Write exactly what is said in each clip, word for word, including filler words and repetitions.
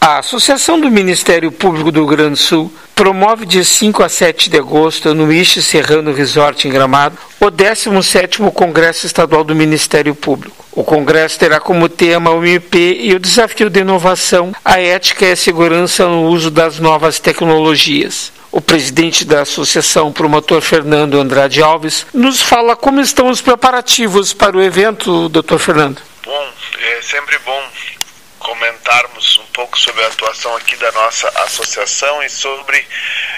A Associação do Ministério Público do Rio Grande do Sul promove de cinco a sete de agosto, no Iche Serrano Resort em Gramado, o décimo sétimo Congresso Estadual do Ministério Público. O Congresso terá como tema o M P e o desafio de inovação, a ética e a segurança no uso das novas tecnologias. O presidente da associação, promotor Fernando Andrade Alves, nos fala como estão os preparativos para o evento, doutor Fernando. Bom, é sempre bom comentarmos um pouco sobre a atuação aqui da nossa associação e sobre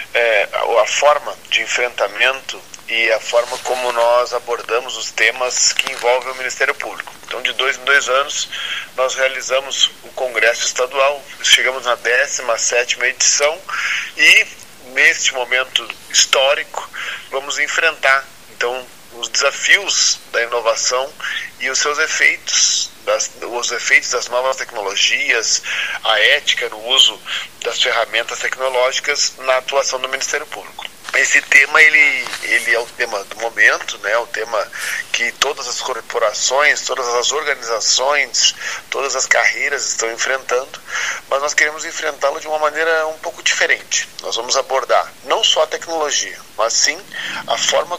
é, a forma de enfrentamento e a forma como nós abordamos os temas que envolvem o Ministério Público. Então, de dois em dois anos, nós realizamos o Congresso Estadual, chegamos na décima sétima edição e, neste momento histórico, vamos enfrentar, então, os desafios da inovação e os seus efeitos, das, os efeitos das novas tecnologias, a ética no uso das ferramentas tecnológicas na atuação do Ministério Público. Esse tema ele, ele é o tema do momento, né? O tema que todas as corporações, todas as organizações, todas as carreiras estão enfrentando, mas nós queremos enfrentá-lo de uma maneira um pouco diferente. Nós vamos abordar não só a tecnologia, mas sim a forma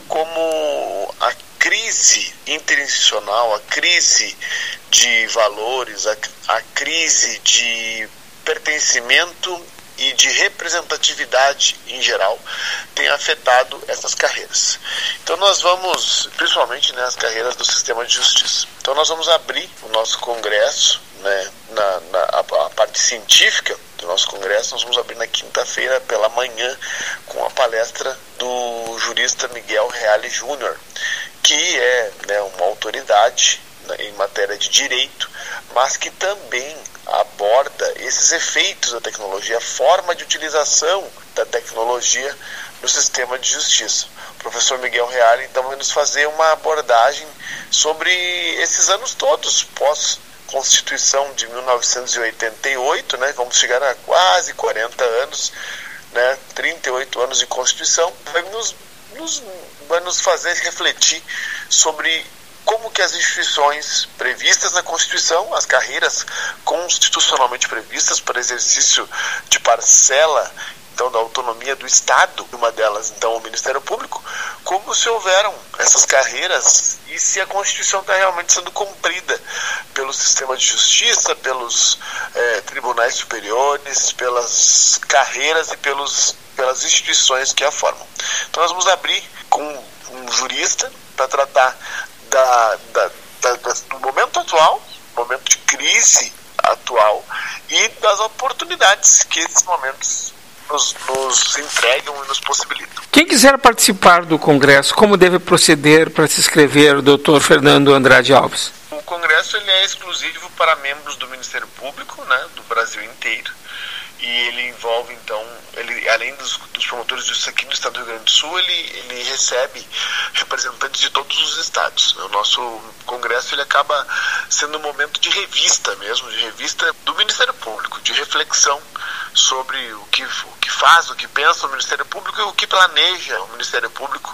como a crise interinstitucional, a crise de valores, a, a crise de pertencimento e de representatividade em geral tem afetado essas carreiras. Então nós vamos, principalmente nas né, carreiras do sistema de justiça. Então nós vamos abrir o nosso congresso, né, na, na a, a parte científica do nosso congresso, nós vamos abrir na quinta-feira pela manhã com a palestra do jurista Miguel Reale Júnior, que é né, uma autoridade em matéria de direito, mas que também aborda esses efeitos da tecnologia, a forma de utilização da tecnologia no sistema de justiça. O professor Miguel Reale, então, vai nos fazer uma abordagem sobre esses anos todos, pós-Constituição de mil novecentos e oitenta e oito, né? Vamos chegar a quase quarenta anos, né? trinta e oito anos de Constituição, vai nos, nos, vai nos fazer refletir sobre como que as instituições previstas na Constituição, as carreiras constitucionalmente previstas para exercício de parcela, então, da autonomia do Estado, uma delas, então, o Ministério Público, como se houveram essas carreiras e se a Constituição está realmente sendo cumprida pelo sistema de justiça, pelos eh, tribunais superiores, pelas carreiras e pelos, pelas instituições que a formam. Então, nós vamos abrir com um jurista para tratar Da, da, da, do momento atual, momento de crise atual e das oportunidades que esses momentos nos, nos entregam e nos possibilitam. Quem quiser participar do Congresso, como deve proceder para se inscrever, doutor Fernando Andrade Alves? O Congresso ele é exclusivo para membros do Ministério Público, né, do Brasil inteiro. E ele envolve, então, ele, além dos, dos promotores de justiça aqui no estado do Rio Grande do Sul, ele, ele recebe representantes de todos os estados. O nosso congresso ele acaba sendo um momento de revista mesmo, de revista do Ministério Público, de reflexão sobre o que, o que faz, o que pensa o Ministério Público e o que planeja o Ministério Público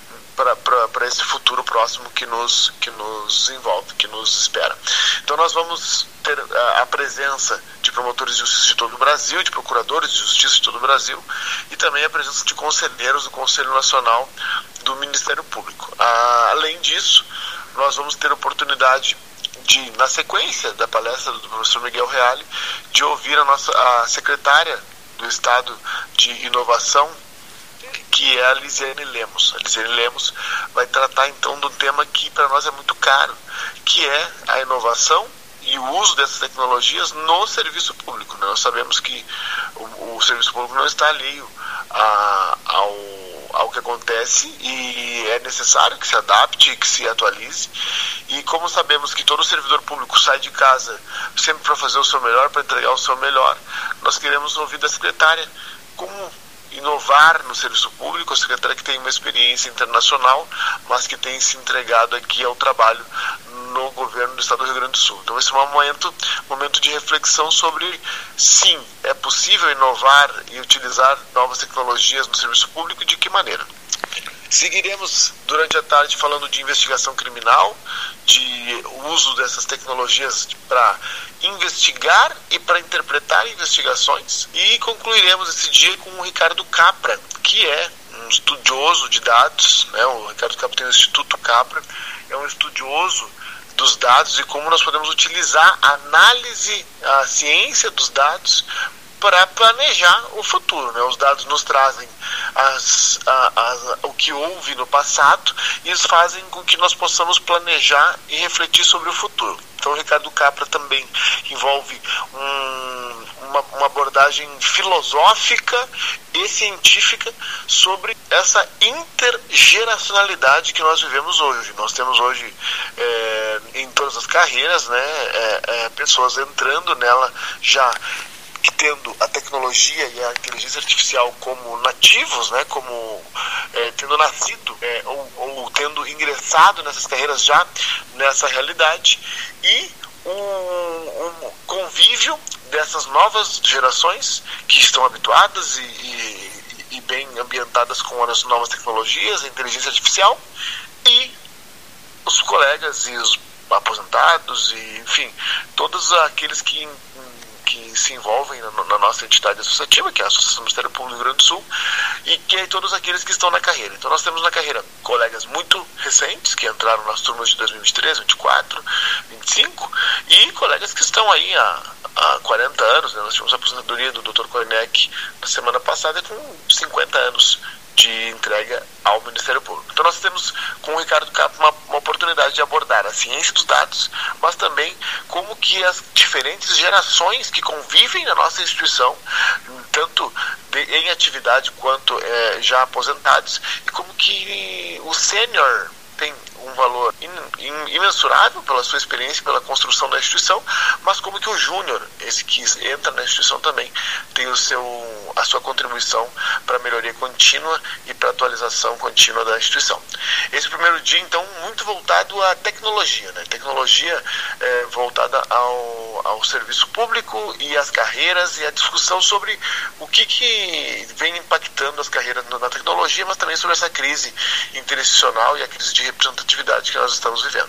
para esse futuro próximo que nos, que nos envolve, que nos espera. Então nós vamos ter a, a presença de promotores de justiça de todo o Brasil, de procuradores de justiça de todo o Brasil e também a presença de conselheiros do Conselho Nacional do Ministério Público. Ah, além disso, nós vamos ter a oportunidade de, na sequência da palestra do professor Miguel Reale, de ouvir a nossa a secretária do Estado de Inovação, que é a Lisiane Lemos. A Lisiane Lemos vai tratar então do tema que para nós é muito caro, que é a inovação e o uso dessas tecnologias no serviço público. Nós sabemos que o, o serviço público não está alheio a, ao, ao que acontece e é necessário que se adapte, que se atualize. E como sabemos que todo servidor público sai de casa sempre para fazer o seu melhor, para entregar o seu melhor, nós queremos ouvir da secretária como inovar no serviço público, a secretária que tem uma experiência internacional, mas que tem se entregado aqui ao trabalho no governo do estado do Rio Grande do Sul. Então esse é um momento, momento de reflexão sobre, sim, é possível inovar e utilizar novas tecnologias no serviço público e de que maneira. Seguiremos durante a tarde falando de investigação criminal, de uso dessas tecnologias para investigar e para interpretar investigações, e concluiremos esse dia com o Ricardo Capra, que é um estudioso de dados, né? O Ricardo Capra tem o Instituto Capra, é um estudioso dos dados e como nós podemos utilizar a análise, a ciência dos dados para planejar o futuro, né? Os dados nos trazem as, a, a, o que houve no passado e eles fazem com que nós possamos planejar e refletir sobre o futuro. Então o Ricardo Capra também envolve um, uma, uma abordagem filosófica e científica sobre essa intergeracionalidade que nós vivemos hoje. Nós temos hoje é, em todas as carreiras, né, é, é, pessoas entrando nela já que tendo a tecnologia e a inteligência artificial como nativos, né, como é, tendo nascido é, ou, ou tendo ingressado nessas carreiras já nessa realidade, e um, um convívio dessas novas gerações que estão habituadas e, e, e bem ambientadas com as novas tecnologias, a inteligência artificial, e os colegas e os aposentados e, enfim, todos aqueles que que se envolvem na, na nossa entidade associativa, que é a Associação do Ministério Público do Rio Grande do Sul, e que é todos aqueles que estão na carreira. Então nós temos na carreira colegas muito recentes, que entraram nas turmas de dois mil e vinte e três, vinte e quatro, vinte e cinco, e colegas que estão aí há, há quarenta anos, né? Nós tivemos a aposentadoria do doutor Korneck na semana passada com cinquenta anos de entrega ao Ministério Público. Então nós temos com o Ricardo Capra uma, uma oportunidade de abordar a ciência dos dados, mas também como que as diferentes gerações que convivem na nossa instituição, tanto de, em atividade quanto é, já aposentados, e como que o sênior tem um valor in, in, imensurável pela sua experiência, pela construção da instituição, mas como que o júnior, esse que entra na instituição também, tem o seu, a sua contribuição para a melhoria contínua e para a atualização contínua da instituição. Esse primeiro dia, então, muito voltado à tecnologia, né? Tecnologia é, voltada ao, ao serviço público e às carreiras e a discussão sobre o que, que vem impactando as carreiras na tecnologia, mas também sobre essa crise interinstitucional e a crise de representatividade que nós estamos vivendo.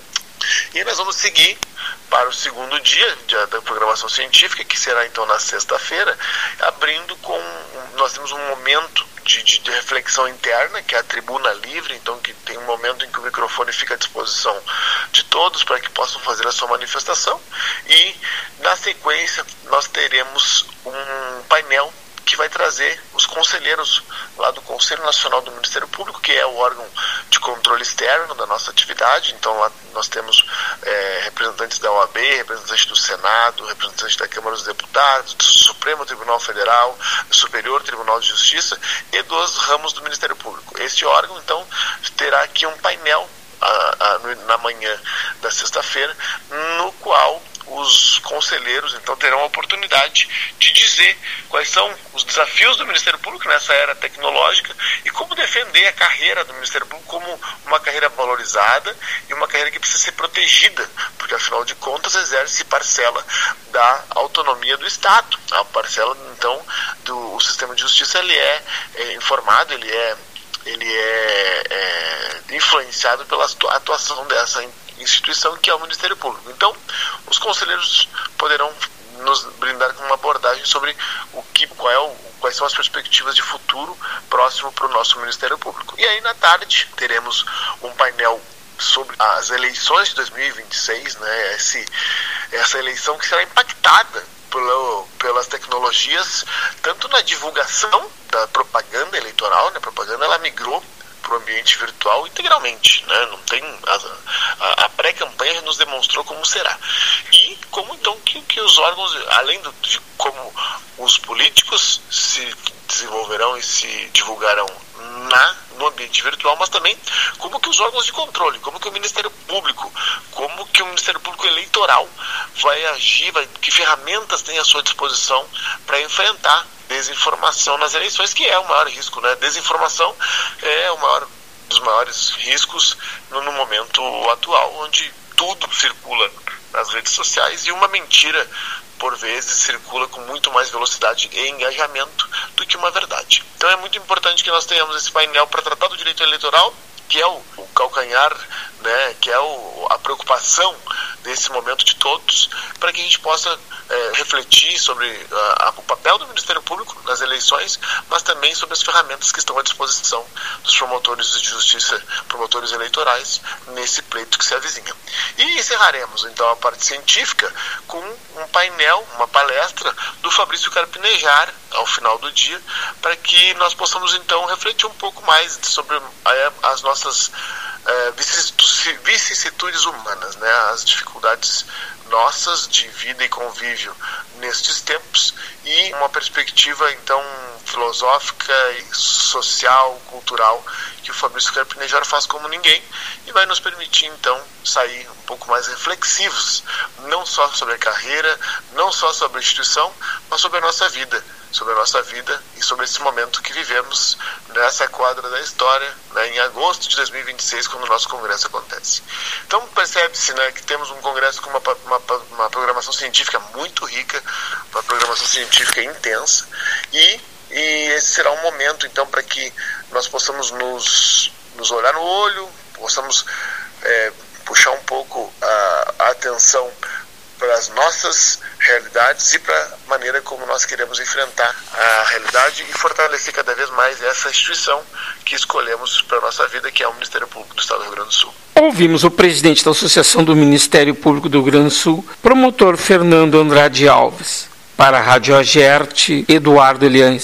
E nós vamos seguir para o segundo dia da programação científica, que será então na sexta-feira, abrindo com, nós temos um momento de, de, de reflexão interna, que é a tribuna livre, então que tem um momento em que o microfone fica à disposição de todos para que possam fazer a sua manifestação, e na sequência nós teremos um painel que vai trazer os conselheiros lá do Conselho Nacional do Ministério Público, que é o órgão de controle externo da nossa atividade. Então lá nós temos é, representantes da O A B, representantes do Senado, representantes da Câmara dos Deputados, do Supremo Tribunal Federal, do Superior Tribunal de Justiça e dos ramos do Ministério Público. Este órgão, então, terá aqui um painel a, a, na manhã da sexta-feira, no qual os conselheiros então terão a oportunidade de dizer quais são os desafios do Ministério Público nessa era tecnológica e como defender a carreira do Ministério Público como uma carreira valorizada e uma carreira que precisa ser protegida, porque afinal de contas exerce parcela da autonomia do Estado. A parcela então do o sistema de justiça ele é, é informado, ele é ele é, é influenciado pela atuação dessa instituição que é o Ministério Público. Então, os conselheiros poderão nos brindar com uma abordagem sobre o que, qual é o, quais são as perspectivas de futuro próximo para o nosso Ministério Público. E aí, na tarde, teremos um painel sobre as eleições de dois mil e vinte e seis, né? Esse, essa eleição que será impactada pelo, pelas tecnologias, tanto na divulgação da propaganda eleitoral, né? A propaganda ela migrou para o ambiente virtual integralmente, né? Não tem a, a, a pré-campanha nos demonstrou como será, e como então que, que os órgãos, além do, de como os políticos se desenvolverão e se divulgarão na, no ambiente virtual, mas também como que os órgãos de controle, como que o Ministério Público, como que o Ministério Público Eleitoral vai agir, vai, que ferramentas tem à sua disposição para enfrentar desinformação nas eleições, que é o maior risco, né? Desinformação é o maior dos maiores riscos no, no momento atual, onde tudo circula nas redes sociais e uma mentira por vezes circula com muito mais velocidade e engajamento do do que uma verdade. Então é muito importante que nós tenhamos esse painel para tratar do direito eleitoral, que é o, o calcanhar, né, que é o, a preocupação desse momento de todos, para que a gente possa é, refletir sobre a, a, o papel do Ministério Público nas eleições, mas também sobre as ferramentas que estão à disposição dos promotores de justiça, promotores eleitorais, nesse pleito que se avizinha. E encerraremos, então, a parte científica com um painel, uma palestra do Fabrício Carpinejar, ao final do dia, para que nós possamos, então, refletir um pouco mais sobre é, as nossas é, vicissitudes humanas, né, as dificuldades nossas de vida e convívio nestes tempos, e uma perspectiva, então, filosófica, social, cultural, que o Fabrício Carpinejar faz como ninguém, e vai nos permitir, então, sair um pouco mais reflexivos, não só sobre a carreira, não só sobre a instituição, mas sobre a nossa vida, sobre a nossa vida e sobre esse momento que vivemos nessa quadra da história, né, em agosto de dois mil e vinte e seis, quando o nosso congresso acontece. Então percebe-se, né, que temos um congresso com uma, uma, uma programação científica muito rica, uma programação científica intensa, e, e esse será um momento, então, para que nós possamos nos, nos olhar no olho, possamos é, puxar um pouco a, a atenção para as nossas realidades e para a maneira como nós queremos enfrentar a realidade e fortalecer cada vez mais essa instituição que escolhemos para a nossa vida, que é o Ministério Público do Estado do Rio Grande do Sul. Ouvimos o presidente da Associação do Ministério Público do Rio Grande do Sul, promotor Fernando Andrade Alves. Para a Rádio Agerte, Eduardo Eliães.